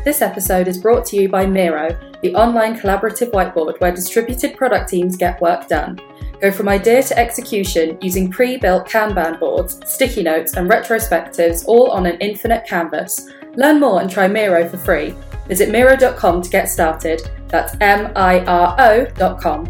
This episode is brought to you by Miro, the online collaborative whiteboard where distributed product teams get work done. Go from idea to execution using pre-built Kanban boards, sticky notes and retrospectives all on an infinite canvas. Learn more and try Miro for free. Visit Miro.com to get started. That's Miro.com.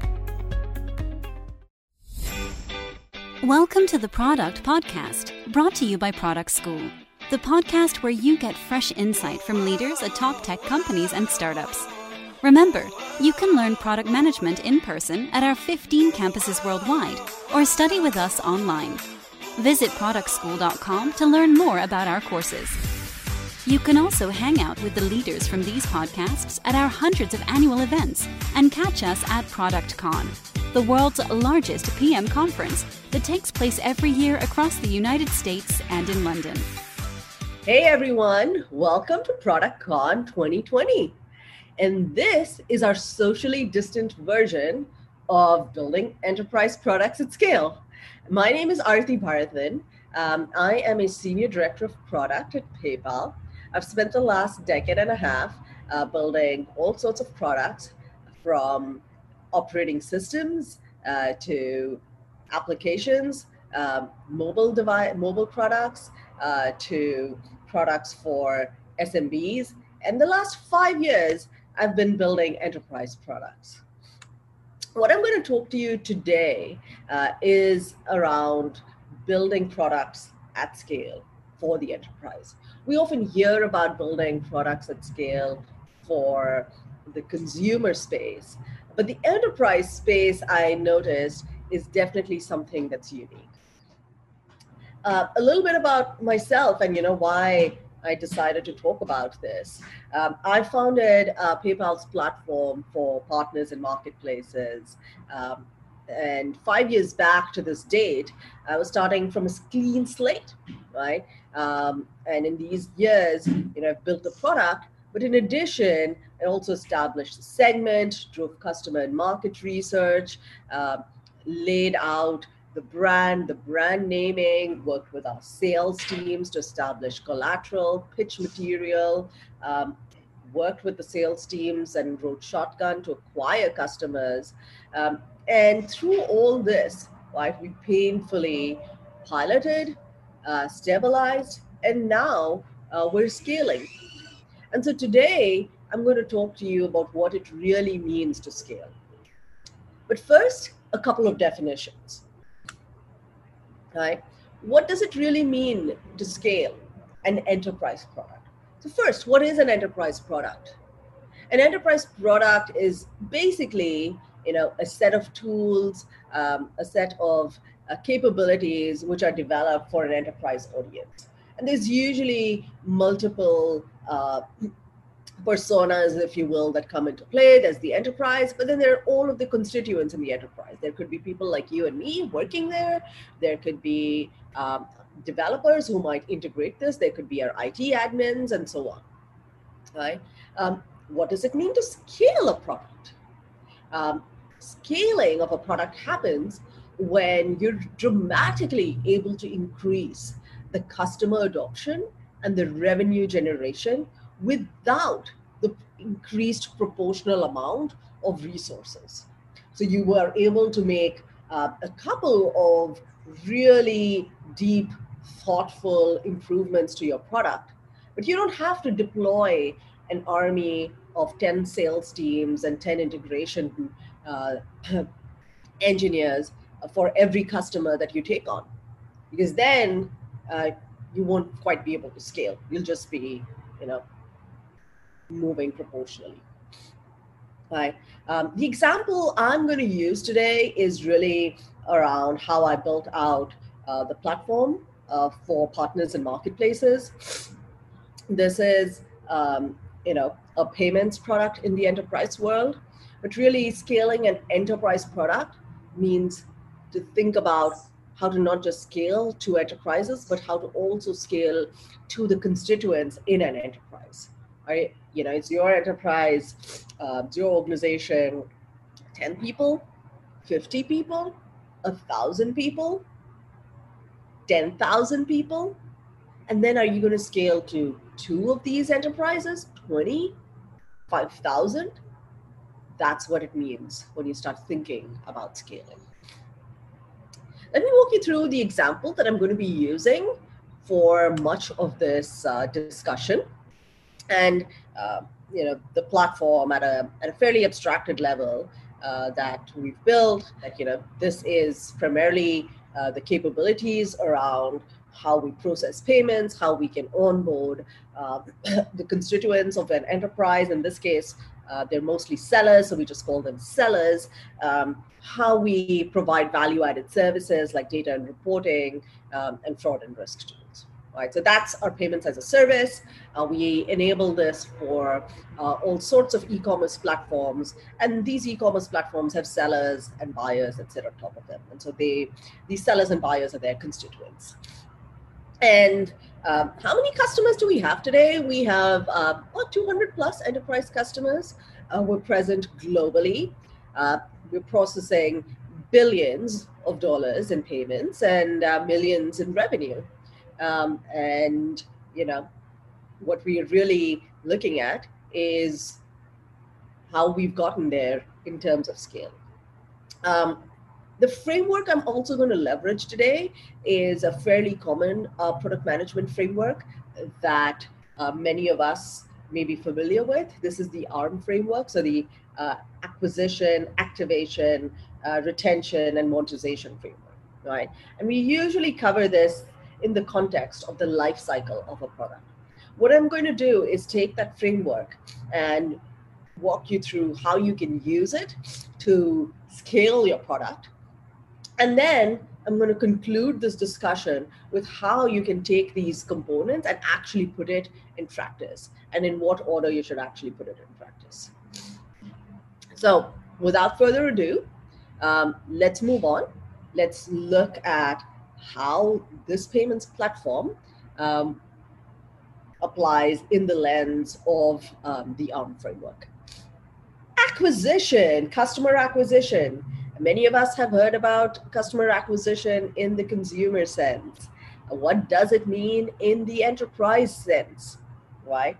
Welcome to the Product Podcast, brought to you by Product School, the podcast where you get fresh insight from leaders at top tech companies and startups. Remember, you can learn product management in person at our 15 campuses worldwide or study with us online. Visit productschool.com to learn more about our courses. You can also hang out with the leaders from these podcasts at our hundreds of annual events and catch us at ProductCon, the world's largest PM conference that takes place every year across the United States and in London. Hey everyone, welcome to ProductCon 2020. And this is our socially distant version of building enterprise products at scale. My name is Arati Bharathan. I am a Senior Director of Product at PayPal. I've spent the last decade and a half building all sorts of products, from operating systems to applications, mobile products to products for SMBs. And the last 5 years, I've been building enterprise products. What I'm going to talk to you today is around building products at scale for the enterprise. We often hear about building products at scale for the consumer space, but the enterprise space, I noticed, is definitely something that's unique. A little bit about myself and why I decided to talk about this. I founded PayPal's platform for partners and marketplaces. And 5 years back to this date, I was starting from a clean slate, right? And in these years, I've built the product, but in addition, I also established a segment, drove customer and market research, laid out the brand naming, worked with our sales teams to establish collateral, pitch material, worked with the sales teams and wrote shotgun to acquire customers. And through all this, right, we painfully piloted, stabilized, and now we're scaling. And so today, I'm going to talk to you about what it really means to scale. But first, a couple of definitions. Right? What does it really mean to scale an enterprise product? So first, what is an enterprise product? An enterprise product is basically, a set of tools, a set of capabilities which are developed for an enterprise audience. And there's usually multiple personas, if you will, that come into play. There's the enterprise, but then there are all of the constituents in the enterprise. There could be people like you and me working there. There could be developers who might integrate this. There could be our IT admins and so on. Right? What does it mean to scale a product? Scaling of a product happens when you're dramatically able to increase the customer adoption and the revenue generation without the increased proportional amount of resources. So you were able to make a couple of really deep, thoughtful improvements to your product, but you don't have to deploy an army of 10 sales teams and 10 integration engineers for every customer that you take on, because then you won't quite be able to scale. You'll just be, moving proportionally. Right. The example I'm going to use today is really around how I built out the platform for partners and marketplaces. This is, a payments product in the enterprise world, but really scaling an enterprise product means to think about how to not just scale to enterprises, but how to also scale to the constituents in an enterprise. Right? It's your enterprise, it's your organization, 10 people, 50 people, 1,000 people, 10,000 people. And then are you going to scale to 2 of these enterprises, 20, 5,000? That's what it means when you start thinking about scaling. Let me walk you through the example that I'm going to be using for much of this discussion. And the platform at a fairly abstracted level that we've built, that this is primarily the capabilities around how we process payments, how we can onboard the constituents of an enterprise. In this case, they're mostly sellers, so we just call them sellers. How we provide value-added services like data and reporting and fraud and risk tools. Right, so that's our payments as a service. We enable this for all sorts of e-commerce platforms, and these e-commerce platforms have sellers and buyers that sit on top of them. And so these sellers and buyers are their constituents. And how many customers do we have today? We have about 200 plus enterprise customers. We're present globally. We're processing billions of dollars in payments and millions in revenue. And what we're really looking at is how we've gotten there in terms of scale. The framework I'm also going to leverage today is a fairly common product management framework that many of us may be familiar with. This is the ARM framework, so the acquisition, activation, retention, and monetization framework, right? And we usually cover this in the context of the life cycle of a product. What I'm going to do is take that framework and walk you through how you can use it to scale your product. And then I'm going to conclude this discussion with how you can take these components and actually put it in practice, and in what order you should actually put it in practice. So without further ado, let's move on. Let's look at how this payments platform applies in the lens of the ARM framework. Acquisition, customer acquisition. Many of us have heard about customer acquisition in the consumer sense. What does it mean in the enterprise sense, right?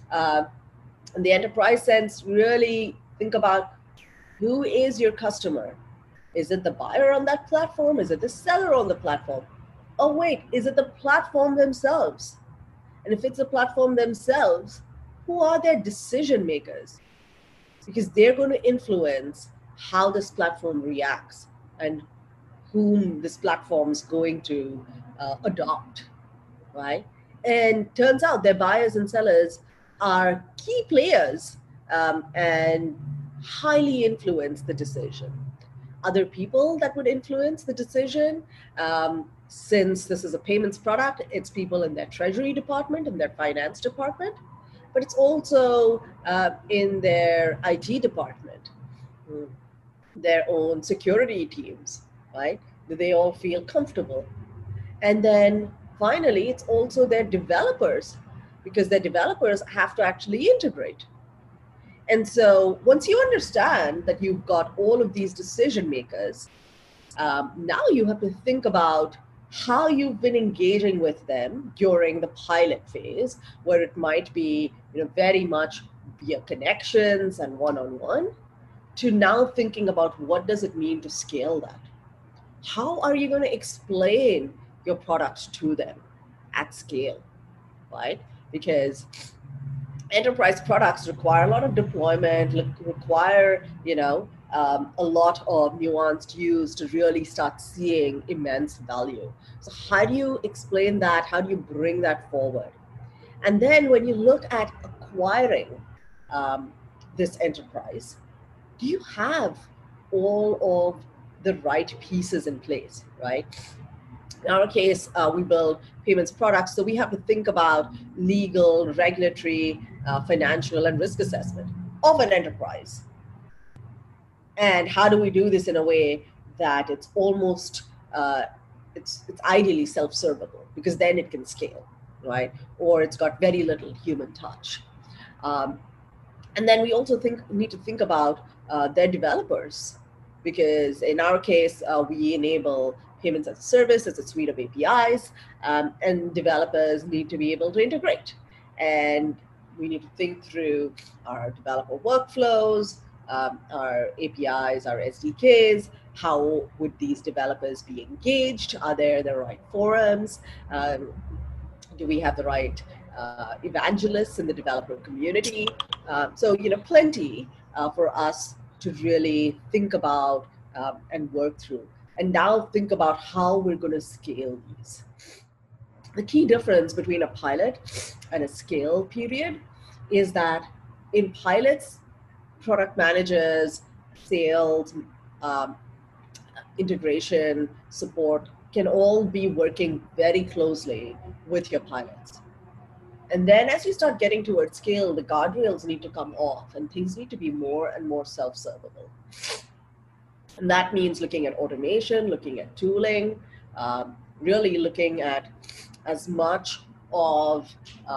In the enterprise sense, really think about who is your customer. Is it the buyer on that platform? Is it the seller on the platform? Oh, wait, is it the platform themselves? And if it's the platform themselves, who are their decision makers? Because they're going to influence how this platform reacts and whom this platform is going to adopt, right? And turns out their buyers and sellers are key players and highly influence the decision. Other people that would influence the decision, since this is a payments product, it's people in their treasury department and their finance department, but it's also in their IT department, their own security teams, right? Do they all feel comfortable? And then finally, it's also their developers, because their developers have to actually integrate. And so once you understand that you've got all of these decision makers, now you have to think about how you've been engaging with them during the pilot phase, where it might be very much via connections and one-on-one, to now thinking about what does it mean to scale that. How are you going to explain your product to them at scale, right? Because enterprise products require a lot of deployment, require a lot of nuanced use to really start seeing immense value. So how do you explain that? How do you bring that forward? And then when you look at acquiring this enterprise, do you have all of the right pieces in place, right? In our case, we build payments products, so we have to think about legal, regulatory, financial, and risk assessment of an enterprise. And how do we do this in a way that it's almost, it's ideally self-servable, because then it can scale, right? Or it's got very little human touch. And then we also need to think about their developers, because in our case, we enable payments as a service, it's a suite of APIs, and developers need to be able to integrate. And we need to think through our developer workflows, our APIs, our SDKs. How would these developers be engaged? Are there the right forums? Do we have the right evangelists in the developer community? So, plenty for us to really think about and work through. And now think about how we're going to scale these. The key difference between a pilot and a scale period is that in pilots, product managers, sales, integration, support can all be working very closely with your pilots. And then as you start getting towards scale, the guardrails need to come off and things need to be more and more self-servable. And that means looking at automation, looking at tooling, really looking at as much of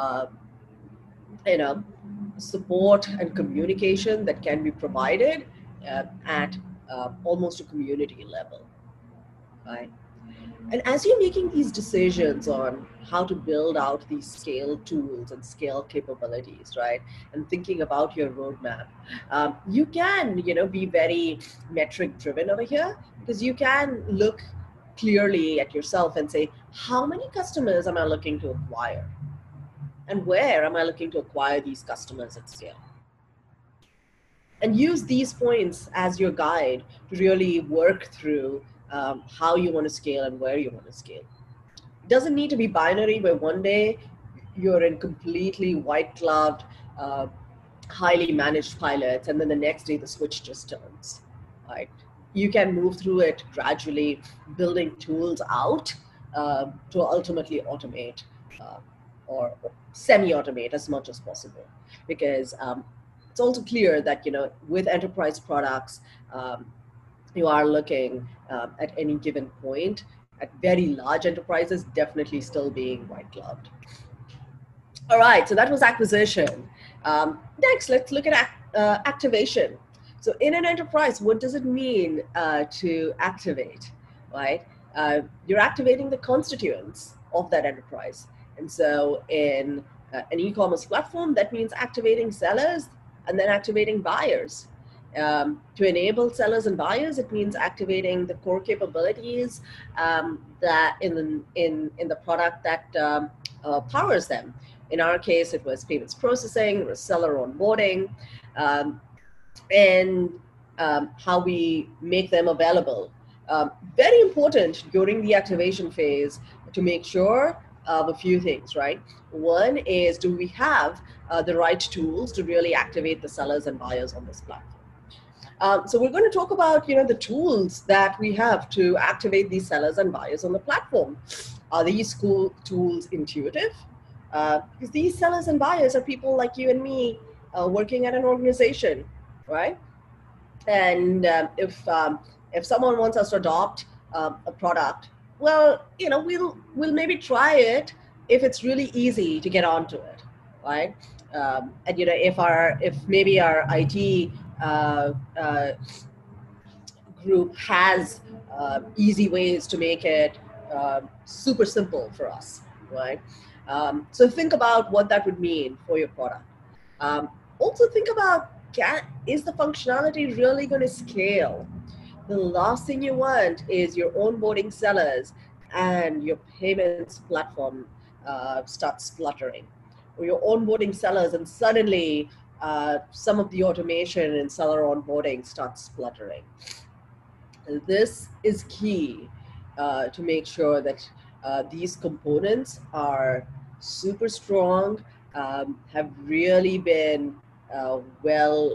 support and communication that can be provided at almost a community level, right? And as you're making these decisions on how to build out these scale tools and scale capabilities, right, and thinking about your roadmap, you can, be very metric driven over here, because you can look clearly at yourself and say, how many customers am I looking to acquire? And where am I looking to acquire these customers at scale? And use these points as your guide to really work through how you want to scale and where you want to scale. It doesn't need to be binary where one day you're in completely white-gloved, highly managed pilots, and then the next day the switch just turns, right? You can move through it gradually, building tools out to ultimately automate or semi-automate as much as possible. Because it's also clear that, with enterprise products, you are looking at any given point at very large enterprises definitely still being white-gloved. All right, so that was acquisition. Next, let's look at activation. So in an enterprise, what does it mean to activate, right? You're activating the constituents of that enterprise. And so in an e-commerce platform, that means activating sellers and then activating buyers. To enable sellers and buyers, it means activating the core capabilities that in the product that powers them. In our case, it was payments processing, it was seller onboarding, and how we make them available. Very important during the activation phase to make sure of a few things, right? One is, do we have the right tools to really activate the sellers and buyers on this platform? So we're going to talk about, the tools that we have to activate these sellers and buyers on the platform. Are these tools intuitive? Because these sellers and buyers are people like you and me working at an organization, right? And if someone wants us to adopt a product, well, we'll maybe try it if it's really easy to get onto it, right? And if maybe our IT group has easy ways to make it super simple for us, right? So think about what that would mean for your product. Also think about, is the functionality really going to scale? The last thing you want is your onboarding sellers and your payments platform start spluttering, or your onboarding sellers and suddenly some of the automation in seller onboarding starts spluttering. This is key to make sure that these components are super strong, have really been well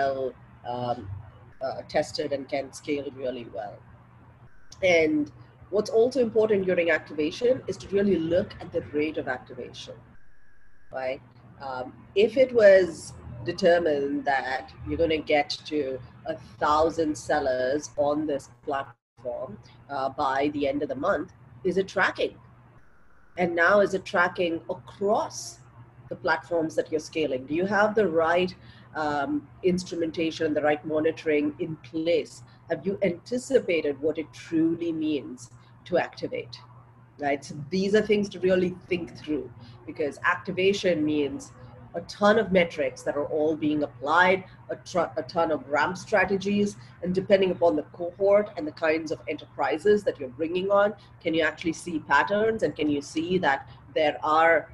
tested and can scale really well. And what's also important during activation is to really look at the rate of activation, right? If it was determined that you're going to get to 1,000 sellers on this platform by the end of the month, is it tracking? And now is it tracking across the platforms that you're scaling? Do you have the right instrumentation, the right monitoring in place? Have you anticipated what it truly means to activate, right? So these are things to really think through, because activation means a ton of metrics that are all being applied, a ton of ramp strategies, and depending upon the cohort and the kinds of enterprises that you're bringing on, can you actually see patterns, and can you see that there are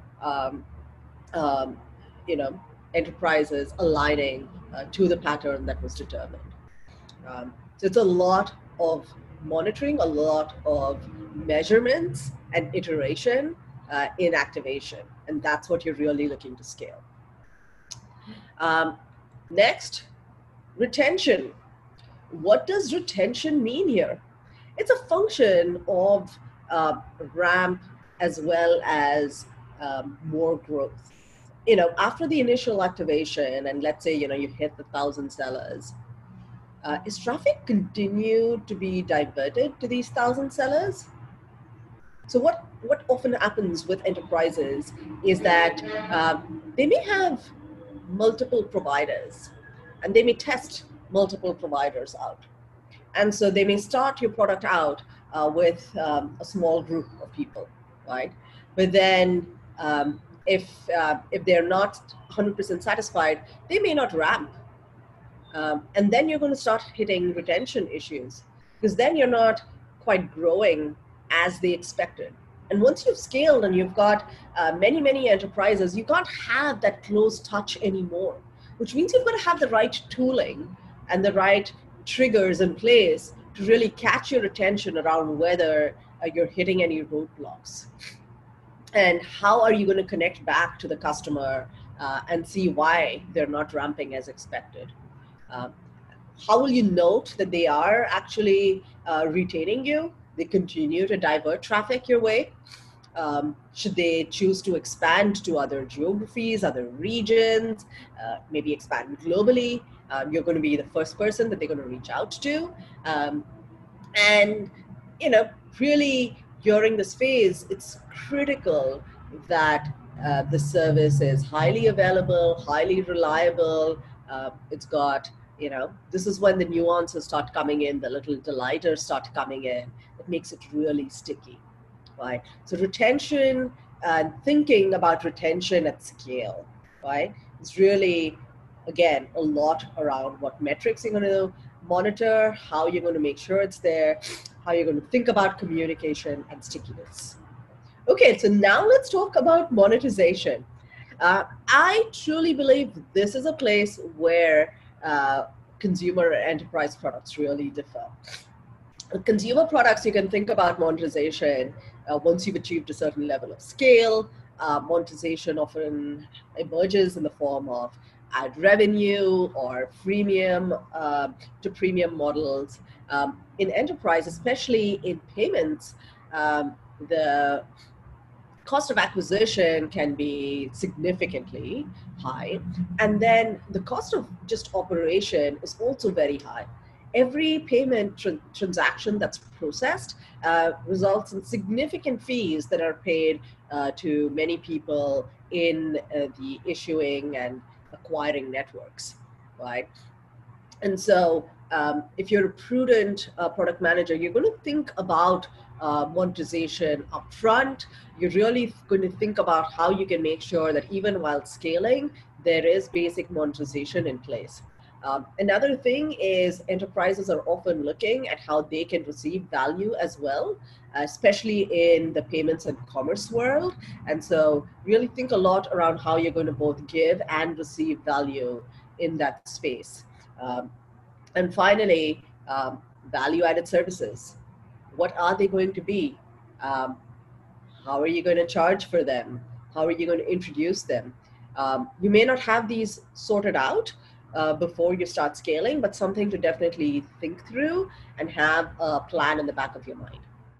enterprises aligning to the pattern that was determined. So it's a lot of monitoring, a lot of measurements and iteration in activation, and that's what you're really looking to scale. Next, retention. What does retention mean here? It's a function of ramp as well as more growth. After the initial activation, and let's say, you hit the 1,000 sellers, is traffic continued to be diverted to these 1,000 sellers? So what often happens with enterprises is that they may have multiple providers, and they may test multiple providers out. And so they may start your product out with a small group of people, right? But then if they're not 100% satisfied, they may not ramp. And then you're going to start hitting retention issues, because then you're not quite growing as they expected. And once you've scaled and you've got many, many enterprises, you can't have that close touch anymore, which means you've got to have the right tooling and the right triggers in place to really catch your attention around whether you're hitting any roadblocks. And how are you going to connect back to the customer and see why they're not ramping as expected? How will you note that they are actually retaining you? They continue to divert traffic your way? Should they choose to expand to other geographies, other regions, maybe expand globally? You're going to be the first person that they're going to reach out to. And, really during this phase, it's critical that the service is highly available, highly reliable. It's got, this is when the nuances start coming in, the little delighters start coming in. It makes it really sticky, right? So retention and thinking about retention at scale, right? It's really, again, a lot around what metrics you're going to monitor, how you're going to make sure it's there, how you're going to think about communication and stickiness. Okay, so now let's talk about monetization. I truly believe this is a place where consumer and enterprise products really differ. Consumer products, you can think about monetization once you've achieved a certain level of scale. Monetization often emerges in the form of ad revenue or freemium to premium models. In enterprise, especially in payments, the cost of acquisition can be significantly high. And then the cost of just operation is also very high. Every payment transaction that's processed results in significant fees that are paid to many people in the issuing and acquiring networks, right? And so if you're a prudent product manager, you're going to think about monetization upfront. You're really going to think about how you can make sure that even while scaling, there is basic monetization in place. Another thing is enterprises are often looking at how they can receive value as well, especially in the payments and commerce world. And so really think a lot around how you're going to both give and receive value in that space. And finally, value-added services. What are they going to be? How are you going to charge for them? How are you going to introduce them? You may not have these sorted out before you start scaling, but something to definitely think through and have a plan in the back of your mind.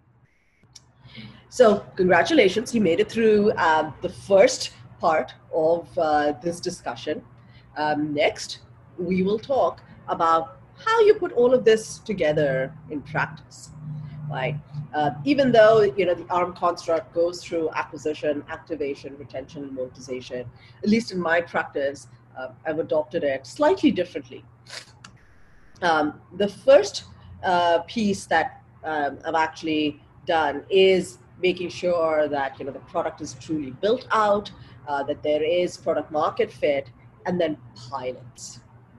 So congratulations, you made it through the first part of this discussion. Next, we will talk about how you put all of this together in practice. Right? Even though the ARM construct goes through acquisition, activation, retention, and monetization, at least in my practice, I've adopted it slightly differently. The first piece that I've actually done is making sure that the product is truly built out, that there is product market fit, and then pilots.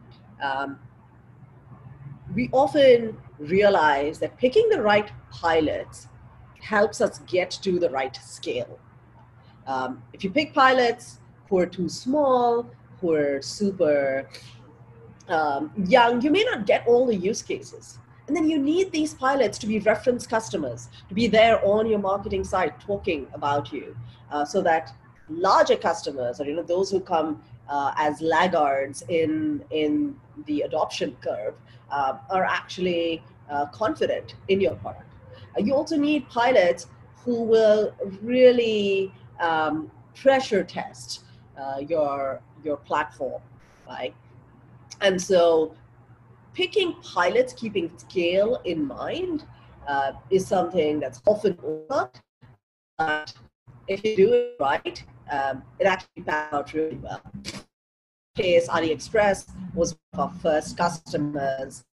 We often realize that picking the right pilots helps us get to the right scale. If you pick pilots who are too small, who are super young, you may not get all the use cases. And then you need these pilots to be reference customers, to be there on your marketing site talking about you, so that larger customers, or those who come as laggards in the adoption curve, are actually confident in your product. You also need pilots who will really pressure test your platform, right? And so picking pilots, keeping scale in mind, is something that's often overlooked. But if you do it right, it actually pans out really well. In this case, AliExpress was one of our first customers,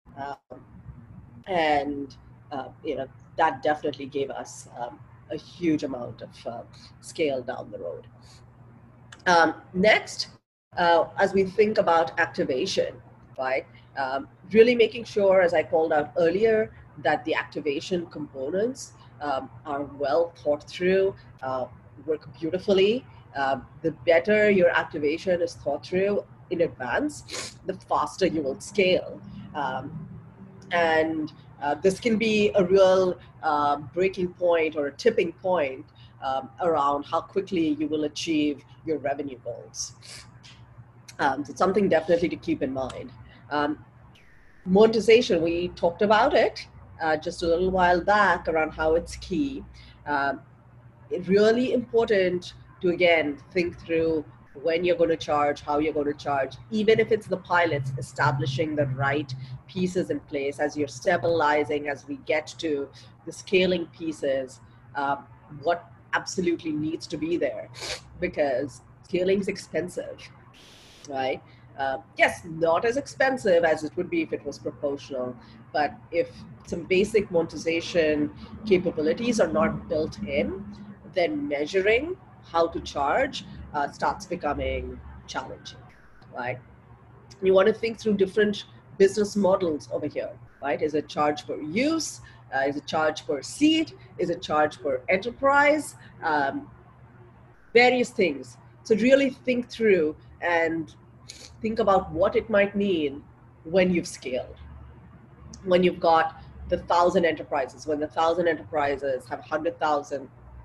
and that definitely gave us a huge amount of scale down the road. Next, as we think about activation, right? Really making sure, as I called out earlier, that the activation components are well thought through, work beautifully. The better your activation is thought through in advance, the faster you will scale. And this can be a real breaking point or a tipping point around how quickly you will achieve your revenue goals. So it's something definitely to keep in mind. Monetization, we talked about it just a little while back around how it's key. It's really important to, again, think through when you're going to charge, how you're going to charge, even if it's the pilots, establishing the right pieces in place as you're stabilizing, as we get to the scaling pieces, what absolutely needs to be there, because scaling is expensive, right? Yes, not as expensive as it would be if it was proportional, but if some basic monetization capabilities are not built in, then measuring how to charge starts becoming challenging, right? You want to think through different business models over here, right? Is it charge per use? Is it charge per seat? Is it charge per enterprise? Various things. So really think through and think about what it might mean when you've scaled. When you've got the 1,000 enterprises, when the 1,000 enterprises have 100,000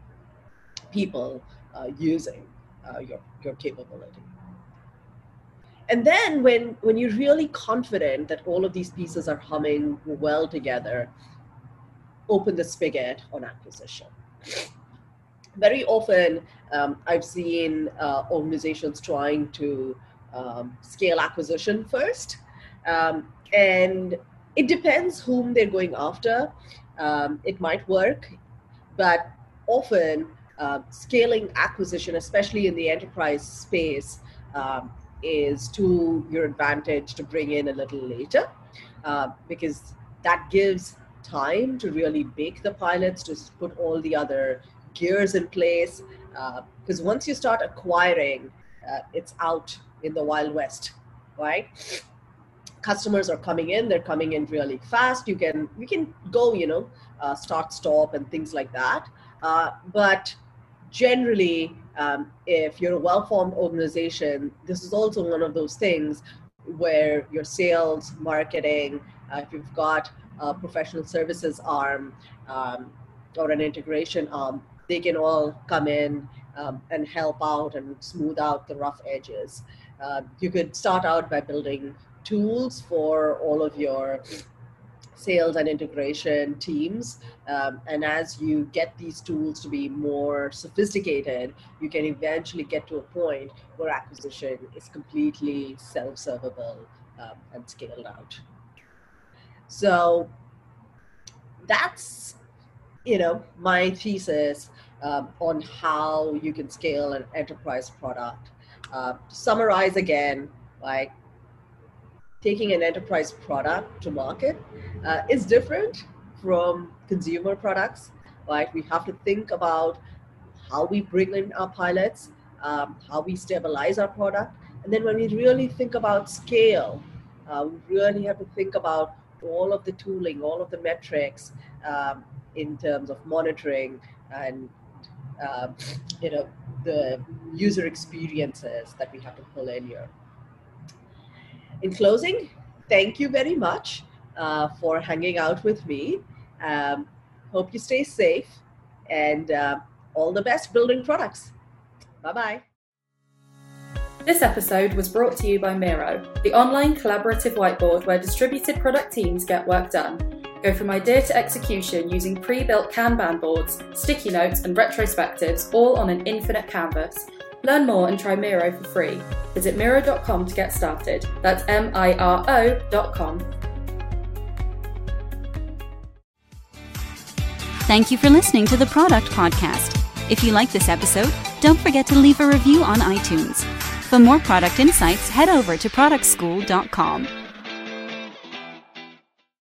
people using your capability. And then when you're really confident that all of these pieces are humming well together, open the spigot on acquisition. Very often, I've seen organizations trying to scale acquisition first. And it depends whom they're going after. It might work, but often scaling acquisition, especially in the enterprise space, is to your advantage to bring in a little later, because that gives time to really bake the pilots, to put all the other gears in place. Because once you start acquiring, it's out in the Wild West, right? Customers are coming in, they're coming in really fast. We can go, start, stop, and things like that. But generally, if you're a well-formed organization, this is also one of those things where your sales, marketing, if you've got a professional services arm or an integration arm, they can all come in and help out and smooth out the rough edges. You could start out by building tools for all of your sales and integration teams. And as you get these tools to be more sophisticated, you can eventually get to a point where acquisition is completely self-servable and scaled out. So that's, my thesis on how you can scale an enterprise product. To summarize again, like, taking an enterprise product to market is different from consumer products. right? We have to think about how we bring in our pilots, how we stabilize our product. And then when we really think about scale, we really have to think about all of the tooling, all of the metrics in terms of monitoring and the user experiences that we have to pull in here. In closing, thank you very much for hanging out with me. Hope you stay safe, and all the best building products. Bye-bye. This episode was brought to you by Miro, the online collaborative whiteboard where distributed product teams get work done. Go from idea to execution using pre-built Kanban boards, sticky notes, and retrospectives, all on an infinite canvas. Learn more and try Miro for free. Visit Miro.com to get started. That's MIRO.com. Thank you for listening to the Product Podcast. If you like this episode, don't forget to leave a review on iTunes. For more product insights, head over to productschool.com.